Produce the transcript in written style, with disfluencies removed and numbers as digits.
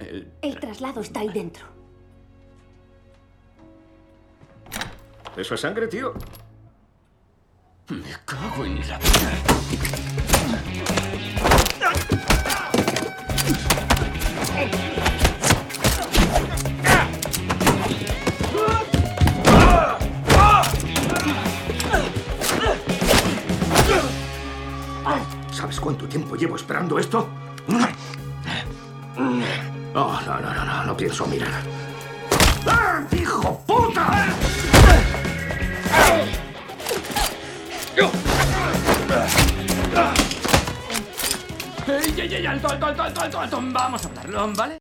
El traslado está ahí dentro. ¿Eso es sangre, tío? Me cago en la vida. ¿Sabes cuánto tiempo llevo esperando esto? Oh, no pienso mirar. ¡Ah, hijo puta! ¡Ey, alto! Vamos a hablarlo, ¿vale?